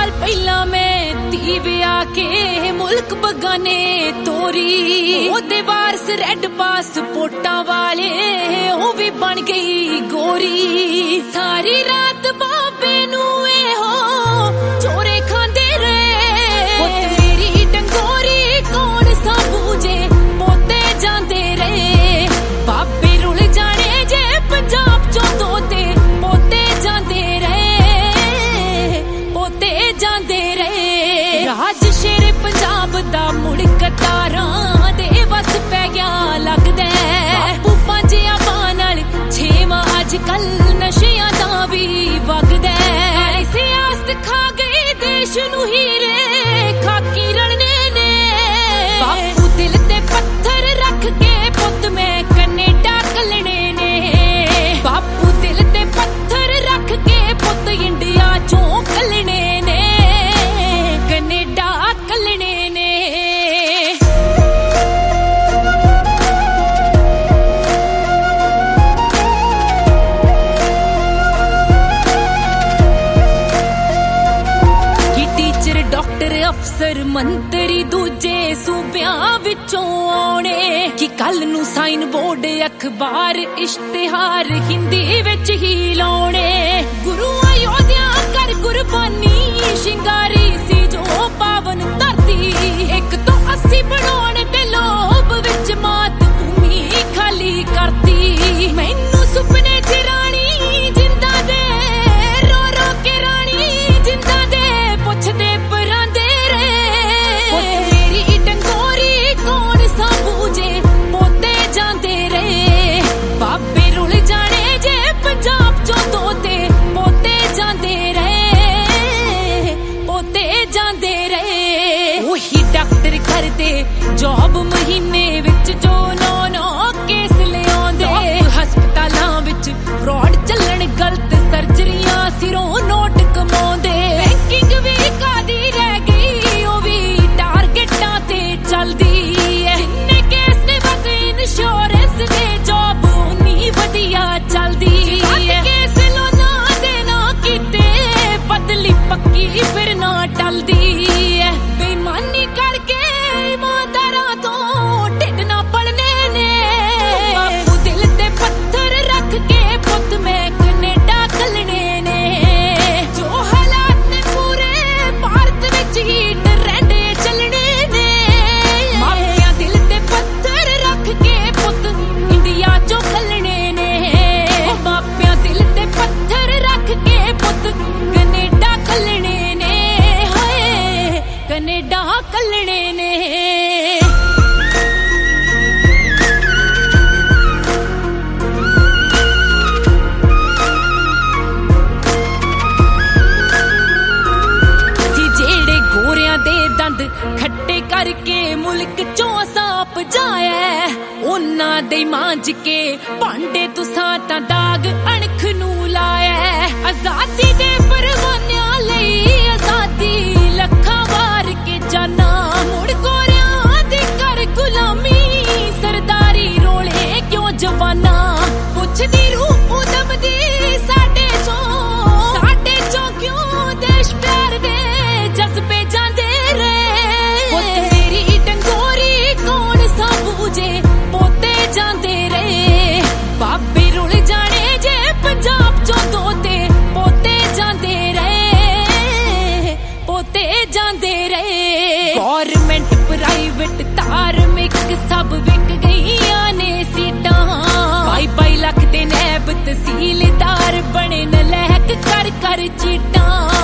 साल पहला मैं धी विआह के मुल्क बगाने तोरी ओदे वारस रेड पासपोर्टां वाले ओ भी बन गई गोरी। सारी रात बाबे नू हो चोरे खांदे रहे मेरी डंगोरी कौन सा बूझे पोते जांदे रहे। बाबे रुल जाने जे पंजाब चों तोते पोते जांदे रहे पोते जांदे रहे। राज शेर पंजाब दा मुड़ कतारां दे बस पै गया लगदा बापू पंजिया नाल छेवां अजकल नशियां दा भी वगदा सियासत खा गई देश नू हीरे खाकी रलने ने। बापू दिल ते पत्थर रख के पुत मैं कनेडा कलने ने। बापू दिल ते पत्थर रख के पुत इंडिया चों कलने ने कनेडा कलने ने। डॉक्टर अफसर मंत्री दूजे सूबियां विचों आउणे कि कल नू साइन बोर्ड अखबार इश्तिहार हिंदी विच ही लाउणे। गुरु अयोध्या कर कुर्बानी शिंगारी सी जो पावन धरती 1 तो 80 बनाउण ते लोभ विच मात भूमि खाली करती। मैनू सुपने च राणी जिंदा दे रो रो के राणी जिंदा दे पुछदे परांदे रहे मेरी डंगोरी कौन सा बूझे पोते जांदे रहे। बाबे रुल जाने जे पंजाब चों तोते पोते जांदे रहे पोते जांदे रहे। ओही डॉक्टर करदे जॉब महीने विच जो 9 केस ले आंदे। हस्पतालां विच फ्रॉड चलन गलत सर्जरियां सिरों नोट कमाउंदे। बैंकिंग भी कादी रह गई ओ भी टारगेटां ते चलदी है। जिन्ने केस ने वध इंश्योरेंस दे जॉब उन्नी वधिया चलदी है। केस लोना देना कीते बदली पक्की फिर ना टलदी है। बेईमानी करके ईमानदारां तो ढिड ना पलने ने। बापू दिल ते पत्थर रख के पुत मैं कनेडा कलने ने। जो हालात ने पूरे भारत विच ही ट्रेंड चलने ने। मापिया दिल ते पत्थर रख के पुत इंडिया चों कलने ने। मापिया दिल ते पत्थर रख के पुत कनेडा कलने ने। हाय कनेडा कलने ने। दंद खट्टे करके मुल्क चों सांप जाए उन्ना दे मांज के भांडे तुसां तां दाग अणख नू लाया। आजादी दे परवानियां लई आजादी लखां वार के जाना मुड़ गोरियां दी कर गुलामी सरदारी रोले क्यों जवाना। पुछदी रूह उदमदी साडे चों क्यों देश प्यार दे जज्बे जांदे पोते जांदे रहे। बाबे रुल जाने जे पंजाब चों तोते पोते जांदे रहे पोते जांदे रहे। गवर्नमेंट प्राइवेट धार्मिक सब विक गईयां ने सीटां। 22 लाख दे नैब तहसीलदार बने नलैक कर चीटां।